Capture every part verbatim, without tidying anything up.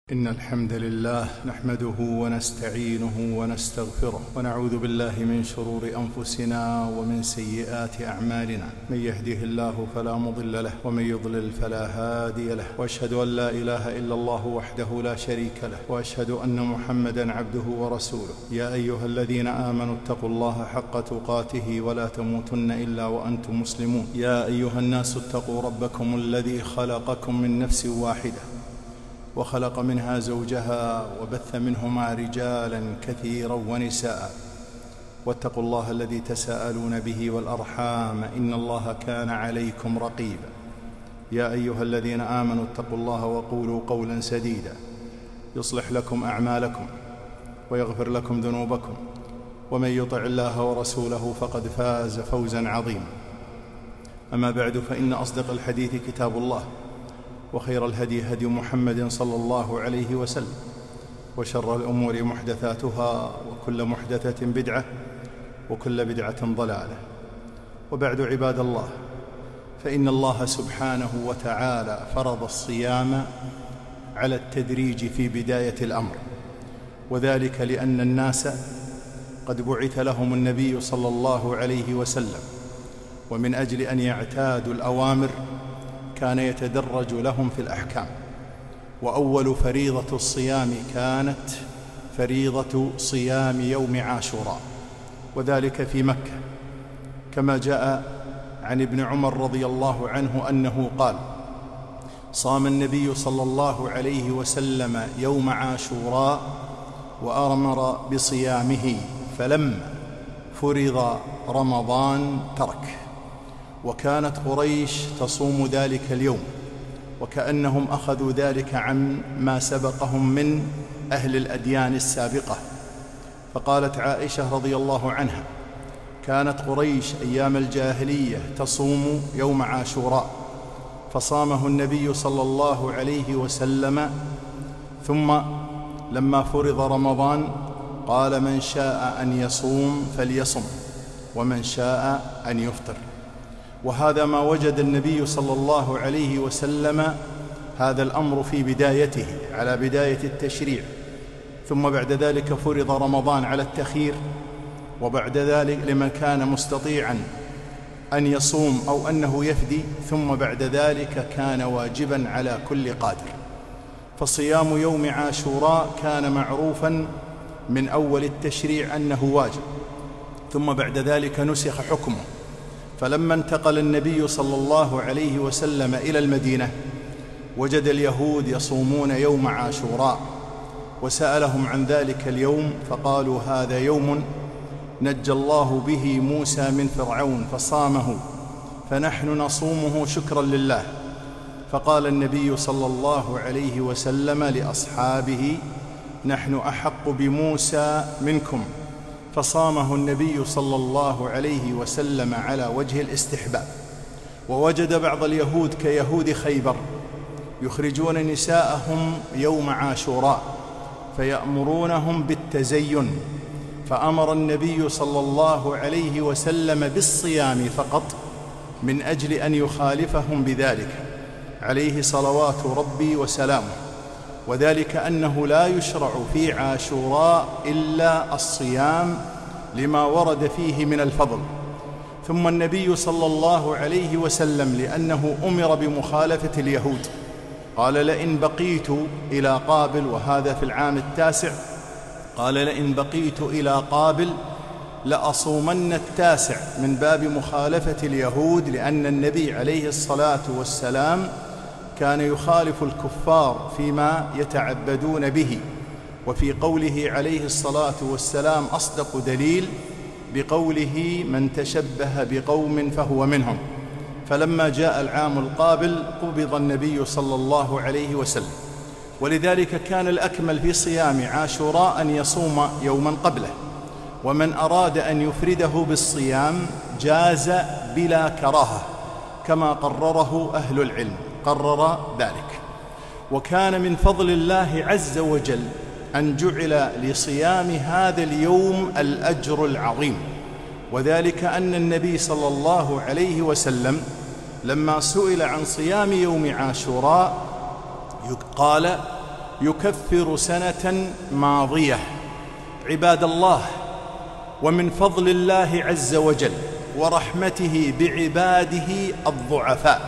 إن الحمد لله نحمده ونستعينه ونستغفره ونعوذ بالله من شرور أنفسنا ومن سيئات أعمالنا. من يهده الله فلا مضل له ومن يضلل فلا هادي له، وأشهد أن لا إله إلا الله وحده لا شريك له، وأشهد أن محمدا عبده ورسوله. يا أيها الذين آمنوا اتقوا الله حق تقاته ولا تموتن إلا وأنتم مسلمون. يا أيها الناس اتقوا ربكم الذي خلقكم من نفس واحدة وخلق منها زوجها وبث منهما رجالا كثيرا ونساء، واتقوا الله الذي تساءلون به والأرحام إن الله كان عليكم رقيبا. يا أيها الذين آمنوا اتقوا الله وقولوا قولا سديدا يصلح لكم أعمالكم ويغفر لكم ذنوبكم، ومن يطع الله ورسوله فقد فاز فوزا عظيما. أما بعد، فإن أصدق الحديث كتاب الله، وخير الهدي هدي محمد صلى الله عليه وسلم، وشر الأمور محدثاتها، وكل محدثة بدعة، وكل بدعة ضلالة. وبعد، عباد الله، فإن الله سبحانه وتعالى فرض الصيام على التدريج في بداية الأمر، وذلك لأن الناس قد بعث لهم النبي صلى الله عليه وسلم، ومن أجل أن يعتادوا الأوامر كان يتدرج لهم في الأحكام. وأول فريضة الصيام كانت فريضة صيام يوم عاشوراء، وذلك في مكة، كما جاء عن ابن عمر رضي الله عنه أنه قال: صام النبي صلى الله عليه وسلم يوم عاشوراء وأمر بصيامه، فلما فرض رمضان ترك. وكانت قريش تصوم ذلك اليوم، وكأنهم أخذوا ذلك عن ما سبقهم من أهل الأديان السابقة. فقالت عائشة رضي الله عنها: كانت قريش أيام الجاهلية تصوم يوم عاشوراء، فصامه النبي صلى الله عليه وسلم، ثم لما فرض رمضان قال: من شاء أن يصوم فليصم، ومن شاء أن يفطر. وهذا ما وجد النبي صلى الله عليه وسلم هذا الأمر في بدايته، على بداية التشريع، ثم بعد ذلك فرض رمضان على التخيير، وبعد ذلك لمن كان مستطيعا أن يصوم أو أنه يفدي، ثم بعد ذلك كان واجبا على كل قادر. فصيام يوم عاشوراء كان معروفا من أول التشريع أنه واجب، ثم بعد ذلك نسخ حكمه. فلما انتقل النبي صلى الله عليه وسلم إلى المدينة وجد اليهود يصومون يوم عاشوراء، وسألهم عن ذلك اليوم، فقالوا: هذا يوم نجى الله به موسى من فرعون فصامه، فنحن نصومه شكرا لله. فقال النبي صلى الله عليه وسلم لأصحابه: نحن أحق بموسى منكم، فصامه النبي صلى الله عليه وسلم على وجه الاستحباب. ووجد بعض اليهود كيهود خيبر يخرجون نساءهم يوم عاشوراء فيأمرونهم بالتزين، فأمر النبي صلى الله عليه وسلم بالصيام فقط من أجل أن يخالفهم بذلك، عليه صلوات ربي وسلامه. وذلك أنه لا يشرع في عاشوراء إلا الصيام لما ورد فيه من الفضل. ثم النبي صلى الله عليه وسلم لأنه أمر بمخالفة اليهود قال: لئن بقيت إلى قابل، وهذا في العام التاسع، قال: لئن بقيت إلى قابل لأصومن التاسع، من باب مخالفة اليهود، لأن النبي عليه الصلاة والسلام كان يخالف الكفار فيما يتعبدون به. وفي قوله عليه الصلاة والسلام أصدق دليل بقوله: من تشبه بقوم فهو منهم. فلما جاء العام القابل قبض النبي صلى الله عليه وسلم، ولذلك كان الأكمل في صيام عاشوراء أن يصوم يوما قبله، ومن أراد أن يفرده بالصيام جاز بلا كراهة، كما قرره أهل العلم، قرر ذلك. وكان من فضل الله عز وجل أن جعل لصيام هذا اليوم الأجر العظيم، وذلك أن النبي صلى الله عليه وسلم لما سئل عن صيام يوم عاشوراء قال: يكفر سنة ماضية. عباد الله، ومن فضل الله عز وجل ورحمته بعباده الضعفاء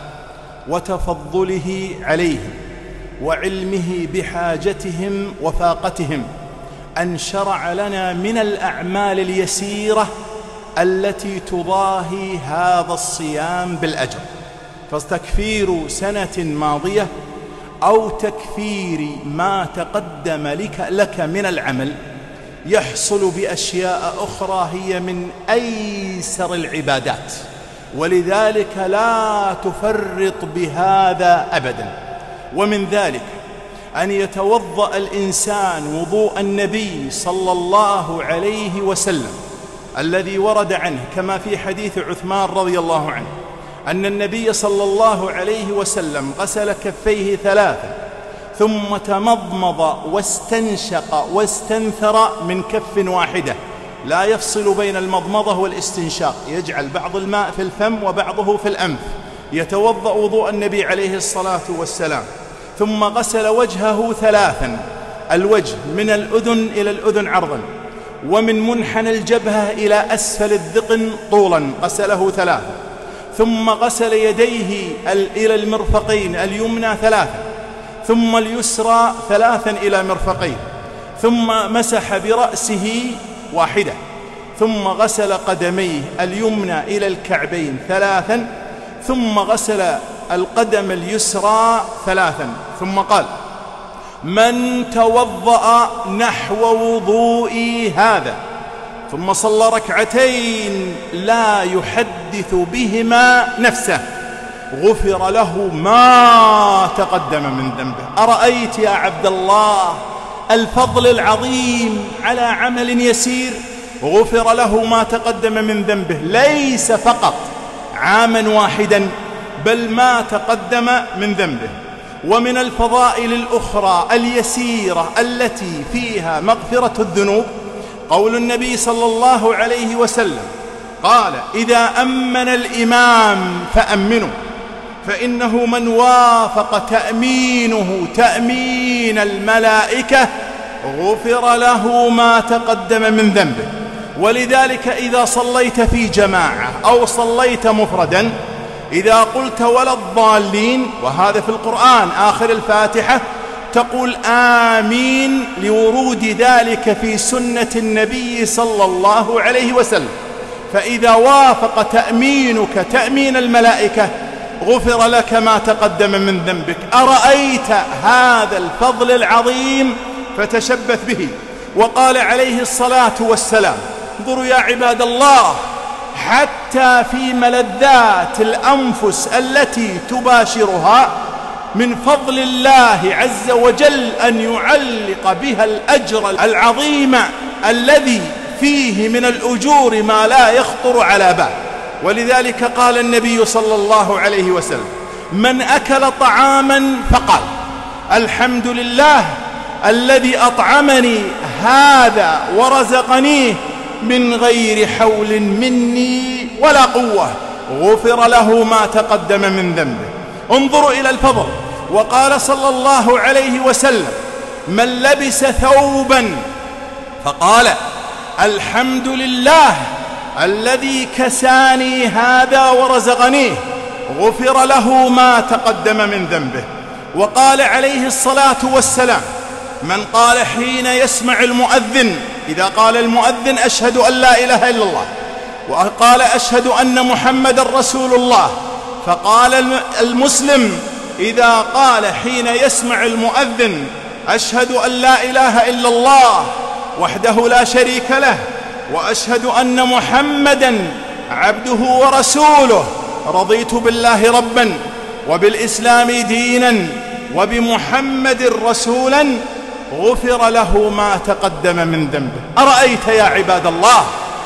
وتفضله عليهم وعلمه بحاجتهم وفاقتهم أن شرع لنا من الأعمال اليسيرة التي تضاهي هذا الصيام بالأجر. فتكفير سنة ماضية أو تكفير ما تقدم لك, لك من العمل يحصل بأشياء أخرى هي من أيسر العبادات، ولذلك لا تفرط بهذا أبدا. ومن ذلك أن يتوضأ الإنسان وضوء النبي صلى الله عليه وسلم الذي ورد عنه كما في حديث عثمان رضي الله عنه أن النبي صلى الله عليه وسلم غسل كفيه ثلاثا ثم تمضمض واستنشق واستنثر من كف واحدة، لا يفصل بين المضمضة والاستنشاق، يجعل بعض الماء في الفم وبعضه في الأنف. يتوضأ وضوء النبي عليه الصلاة والسلام، ثم غسل وجهه ثلاثا، الوجه من الأذن إلى الأذن عرضا، ومن منحنى الجبهة إلى أسفل الذقن طولا، غسله ثلاثا. ثم غسل يديه إلى المرفقين، اليمنى ثلاثا، ثم اليسرى ثلاثا إلى مرفقين، ثم مسح برأسه واحدة، ثم غسل قدميه اليمنى إلى الكعبين ثلاثا، ثم غسل القدم اليسرى ثلاثا، ثم قال: من توضأ نحو وضوئي هذا ثم صلى ركعتين لا يحدث بهما نفسه غفر له ما تقدم من ذنبه. أرأيت يا عبد الله الفضل العظيم على عمل يسير غفر له ما تقدم من ذنبه، ليس فقط عاما واحدا بل ما تقدم من ذنبه. ومن الفضائل الأخرى اليسيرة التي فيها مغفرة الذنوب قول النبي صلى الله عليه وسلم قال: إذا أمن الإمام فأمنوا، فإنه من وافق تأمينه تأمين الملائكة غفر له ما تقدم من ذنبه. ولذلك إذا صليت في جماعة أو صليت مفردا، إذا قلت ولا الضالين، وهذا في القرآن آخر الفاتحة، تقول آمين لورود ذلك في سنة النبي صلى الله عليه وسلم. فإذا وافق تأمينك تأمين الملائكة غفر لك ما تقدم من ذنبك. أرأيت هذا الفضل العظيم فتشبث به. وقال عليه الصلاة والسلام: انظروا يا عباد الله، حتى في ملذات الأنفس التي تباشرها من فضل الله عز وجل أن يعلق بها الأجر العظيم الذي فيه من الأجور ما لا يخطر على بال. ولذلك قال النبي صلى الله عليه وسلم: من أكل طعاما فقال: الحمد لله الذي أطعمني هذا ورزقنيه من غير حول مني ولا قوة غفر له ما تقدم من ذنبه. انظروا إلى الفضل. وقال صلى الله عليه وسلم: من لبس ثوبا فقال: الحمد لله الذي كساني هذا ورزقنيه غفر له ما تقدم من ذنبه. وقال عليه الصلاة والسلام: من قال حين يسمع المؤذن، إذا قال المؤذن أشهد أن لا إله إلا الله، وقال أشهد أن محمد رسول الله، فقال المسلم إذا قال حين يسمع المؤذن أشهد أن لا إله إلا الله وحده لا شريك له، وأشهد أن محمدا عبده ورسوله، رضيت بالله ربا وبالإسلام دينا وبمحمد رسولا، غفر له ما تقدم من ذنبه. أرأيت يا عباد الله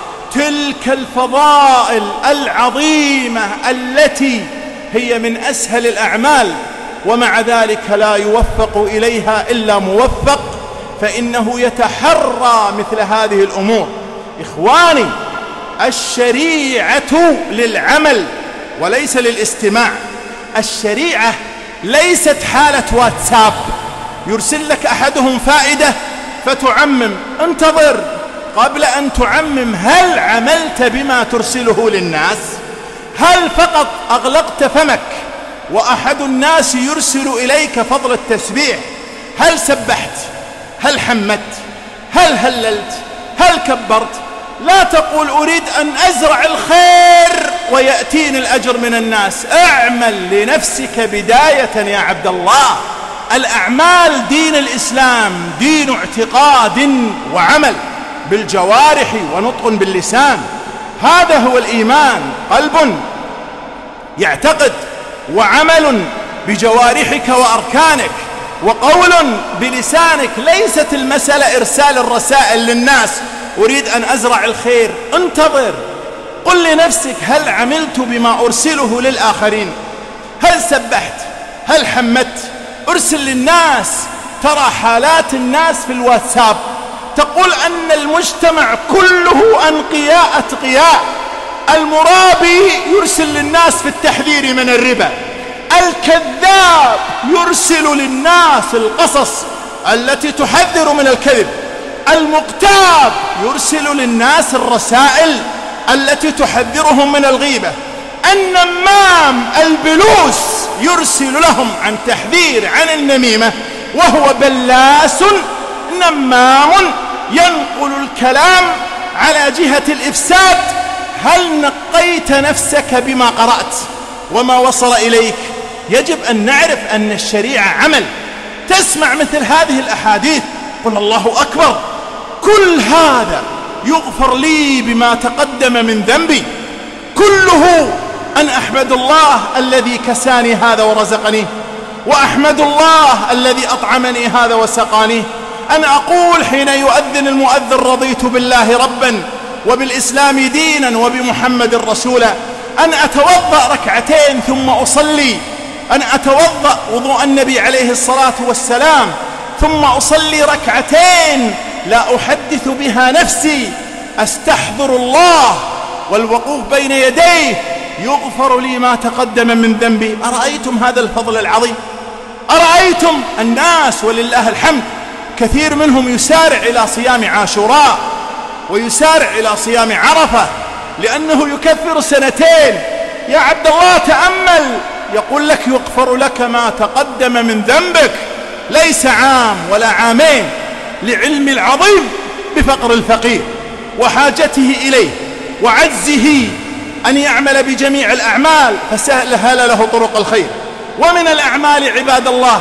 تلك الفضائل العظيمة التي هي من أسهل الأعمال، ومع ذلك لا يوفق إليها إلا موفق، فإنه يتحرى مثل هذه الأمور. إخواني، الشريعة للعمل وليس للاستماع. الشريعة ليست حالة واتساب يرسل لك أحدهم فائدة فتعمم. انتظر قبل أن تعمم، هل عملت بما ترسله للناس؟ هل فقط أغلقت فمك وأحد الناس يرسل إليك فضل التسبيح؟ هل سبحت؟ هل حمدت؟ هل هللت؟ هل كبرت؟ لا تقول أريد أن أزرع الخير ويأتيني الأجر من الناس. اعمل لنفسك بداية يا عبد الله. الأعمال دين الإسلام دين اعتقاد وعمل بالجوارح ونطق باللسان. هذا هو الإيمان، قلب يعتقد وعمل بجوارحك وأركانك وقول بلسانك. ليست المسألة إرسال الرسائل للناس أريد أن أزرع الخير. انتظر، قل لنفسك هل عملت بما أرسله للآخرين؟ هل سبحت؟ هل حمدت؟ أرسل للناس. ترى حالات الناس في الواتساب تقول أن المجتمع كله أنقياء أتقياء. المرابي يرسل للناس في التحذير من الربا، الكذاب يرسل للناس القصص التي تحذر من الكذب، المغتاب يرسل للناس الرسائل التي تحذرهم من الغيبة، النمام البلوس يرسل لهم عن تحذير عن النميمة، وهو بلاس نمام ينقل الكلام على جهة الإفساد. هل نقيت نفسك بما قرأت وما وصل إليك؟ يجب أن نعرف أن الشريعة عمل. تسمع مثل هذه الأحاديث قل الله أكبر، كل هذا يغفر لي بما تقدم من ذنبي، كله أن أحمد الله الذي كساني هذا ورزقني، وأحمد الله الذي أطعمني هذا وسقاني. أن أقول حين يؤذن المؤذن رضيت بالله ربا وبالإسلام دينا وبمحمد رسولا. أن أتوضأ ركعتين ثم أصلي، أن أتوضأ وضوء النبي عليه الصلاة والسلام ثم أصلي ركعتين لا أحدث بها نفسي، أستحضر الله والوقوف بين يديه يغفر لي ما تقدم من ذنبي. أرأيتم هذا الفضل العظيم؟ أرأيتم الناس ولله الحمد كثير منهم يسارع إلى صيام عاشوراء ويسارع إلى صيام عرفة لأنه يكفر سنتين. يا عبد الله تأمل، يقول لك يغفر لك ما تقدم من ذنبك، ليس عام ولا عامين، لعلم العظيم بفقر الفقير وحاجته إليه وعجزه أن يعمل بجميع الأعمال، فسهل له طرق الخير. ومن الأعمال عباد الله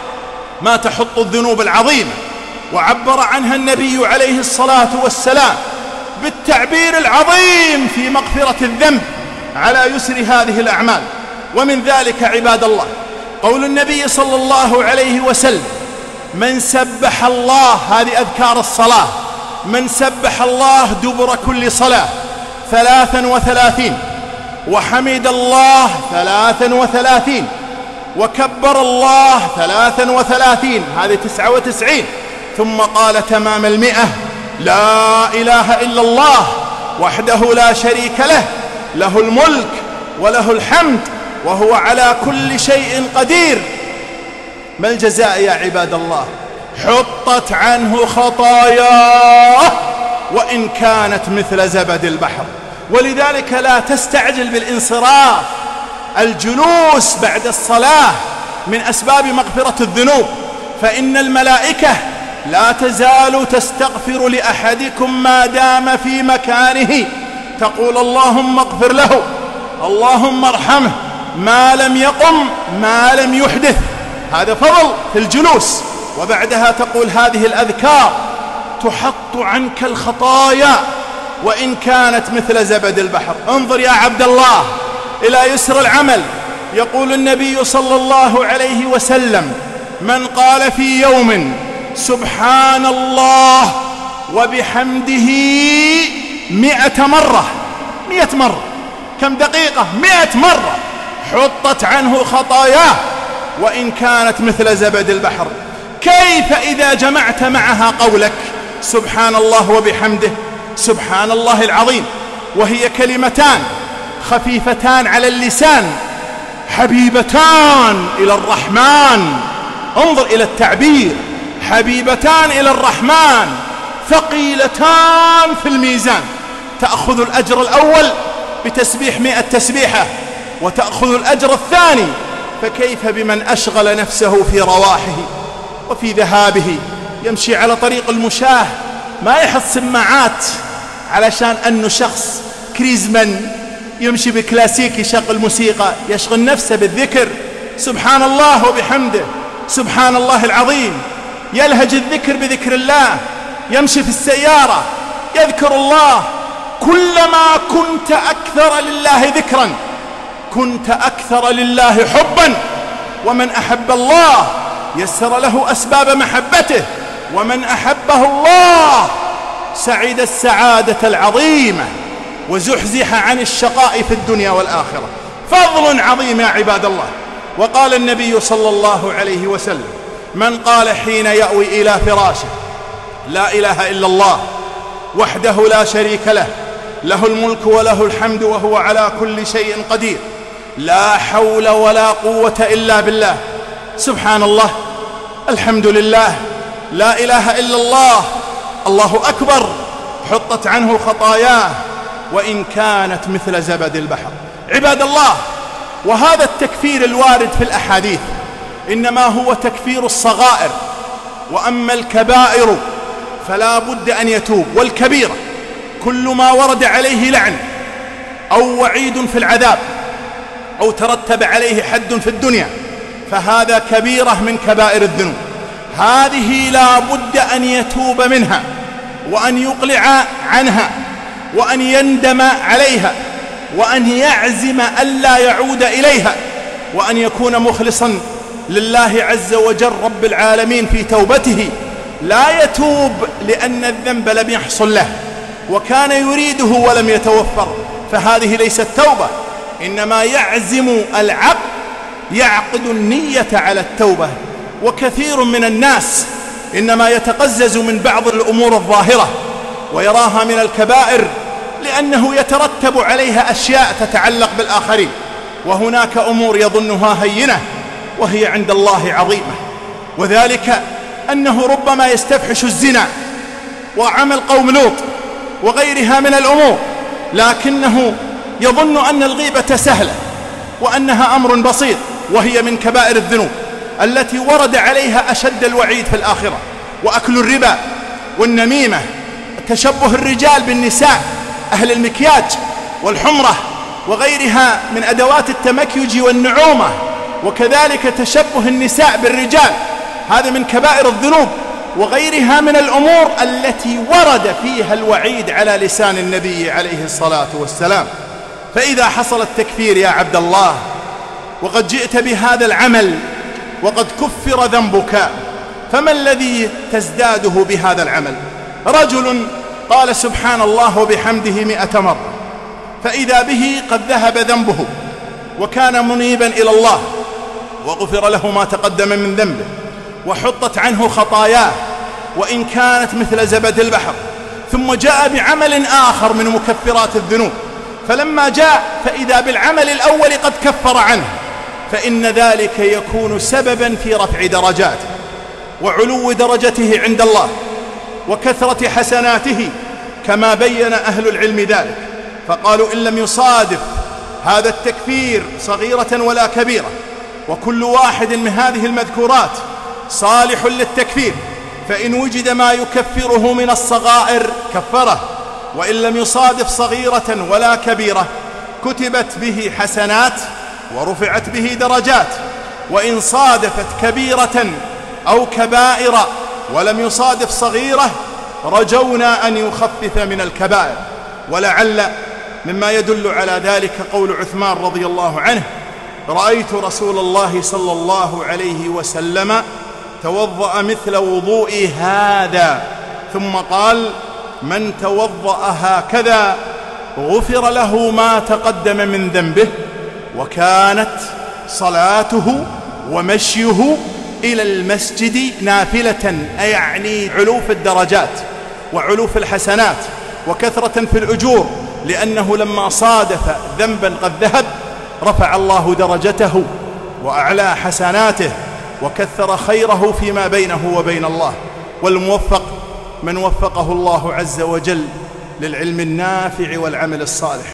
ما تحط الذنوب العظيمة، وعبر عنها النبي عليه الصلاة والسلام بالتعبير العظيم في مغفرة الذنب على يسر هذه الأعمال. ومن ذلك عباد الله قول النبي صلى الله عليه وسلم من سبح الله، هذه أذكار الصلاة، من سبح الله دبر كل صلاة ثلاثا وثلاثين، وحمد الله ثلاثا وثلاثين، وكبر الله ثلاثا وثلاثين، هذه تسعة وتسعين، ثم قال تمام المئة لا إله إلا الله وحده لا شريك له، له الملك وله الحمد وهو على كل شيء قدير. ما الجزاء يا عباد الله؟ حطت عنه خطاياه وإن كانت مثل زبد البحر. ولذلك لا تستعجل بالانصراف. الجلوس بعد الصلاة من أسباب مغفرة الذنوب، فإن الملائكة لا تزال تستغفر لأحدكم ما دام في مكانه، تقول اللهم اغفر له، اللهم ارحمه، ما لم يقم ما لم يحدث. هذا فضل في الجلوس. وبعدها تقول هذه الأذكار تحط عنك الخطايا وإن كانت مثل زبد البحر. انظر يا عبد الله إلى يسر العمل. يقول النبي صلى الله عليه وسلم من قال في يوم سبحان الله وبحمده مئة مرة، مئة مرة، كم دقيقة؟ مئة مرة، حطت عنه خطاياه وإن كانت مثل زبد البحر. كيف إذا جمعت معها قولك سبحان الله وبحمده سبحان الله العظيم، وهي كلمتان خفيفتان على اللسان حبيبتان إلى الرحمن انظر إلى التعبير: حبيبتان إلى الرحمن ثقيلتان في الميزان. تأخذ الأجر الأول بتسبيح مئة تسبيحة وتأخذ الأجر الثاني، فكيف بمن أشغل نفسه في رواحه وفي ذهابه، يمشي على طريق المشاه ما يحط سماعات علشان أنه شخص كريزمان يمشي بكلاسيك يشغل موسيقى، يشغل نفسه بالذكر سبحان الله وبحمده سبحان الله العظيم، يلهج الذكر بذكر الله، يمشي في السيارة يذكر الله. كلما كنت أكثر لله ذكرا كنت أكثر لله حبا، ومن أحب الله يسر له أسباب محبته، ومن أحبه الله سعد السعادة العظيمة وزحزح عن الشقاء في الدنيا والآخرة. فضل عظيم يا عباد الله. وقال النبي صلى الله عليه وسلم: من قال حين يأوي إلى فراشه: لا إله إلا الله وحده لا شريك له، له الملك وله الحمد وهو على كل شيء قدير، لا حول ولا قوة إلا بالله، سبحان الله، الحمد لله، لا إله إلا الله، الله أكبر، حطت عنه خطاياه وإن كانت مثل زبد البحر. عباد الله، وهذا التكفير الوارد في الأحاديث إنما هو تكفير الصغائر، وأما الكبائر فلا بد أن يتوب. والكبيرة كل ما ورد عليه لعن أو وعيد في العذاب أو ترتب عليه حد في الدنيا فهذا كبيرة من كبائر الذنوب، هذه لا بد أن يتوب منها وأن يقلع عنها وأن يندم عليها وأن يعزم ألا يعود إليها، وأن يكون مخلصا لله عز وجل رب العالمين في توبته، لا يتوب لأن الذنب لم يحصل له وكان يريده ولم يتوفر، فهذه ليست توبة. إنما يعزم العبد، يعقد النية على التوبة. وكثير من الناس إنما يتقزز من بعض الأمور الظاهرة ويراها من الكبائر لأنه يترتب عليها أشياء تتعلق بالآخرين، وهناك أمور يظنها هينة وهي عند الله عظيمة، وذلك أنه ربما يستفحش الزنا وعمل قوم لوط وغيرها من الأمور، لكنه يظن أن الغيبة سهلة وأنها أمر بسيط، وهي من كبائر الذنوب التي ورد عليها أشد الوعيد في الآخرة. وأكل الربا والنميمة، تشبه الرجال بالنساء، أهل المكياج والحمرة وغيرها من أدوات التمكيج والنعومة، وكذلك تشبه النساء بالرجال، هذا من كبائر الذنوب وغيرها من الأمور التي ورد فيها الوعيد على لسان النبي عليه الصلاة والسلام. فإذا حصل التكفير يا عبد الله وقد جئت بهذا العمل وقد كفر ذنبك، فما الذي تزداده بهذا العمل؟ رجل قال سبحان الله وبحمده مئة مرة، فإذا به قد ذهب ذنبه وكان منيبا إلى الله وغفر له ما تقدم من ذنبه وحطت عنه خطاياه وإن كانت مثل زبد البحر، ثم جاء بعمل آخر من مكفرات الذنوب، فلما جاء فإذا بالعمل الأول قد كفر عنه، فإن ذلك يكون سببا في رفع درجاته وعلو درجته عند الله وكثرة حسناته، كما بين أهل العلم ذلك، فقالوا إن لم يصادف هذا التكفير صغيرة ولا كبيرة، وكل واحد من هذه المذكورات صالح للتكفير، فإن وجد ما يكفره من الصغائر كفره، وإن لم يصادف صغيرة ولا كبيرة كتبت به حسنات ورفعت به درجات، وإن صادفت كبيرة أو كبائر ولم يصادف صغيرة رجونا أن يخفف من الكبائر. ولعل مما يدل على ذلك قول عثمان رضي الله عنه: رأيت رسول الله صلى الله عليه وسلم توضأ مثل وضوئي هذا، ثم قال: من توضأ هكذا غفر له ما تقدم من ذنبه، وكانت صلاته ومشيه إلى المسجد نافلة، أي يعني علو في الدرجات وعلو في الحسنات وكثرة في الأجور، لأنه لما صادف ذنبا قد ذهب رفع الله درجته وأعلى حسناته وكثر خيره فيما بينه وبين الله. والموفق من وفقه الله عز وجل للعلم النافع والعمل الصالح.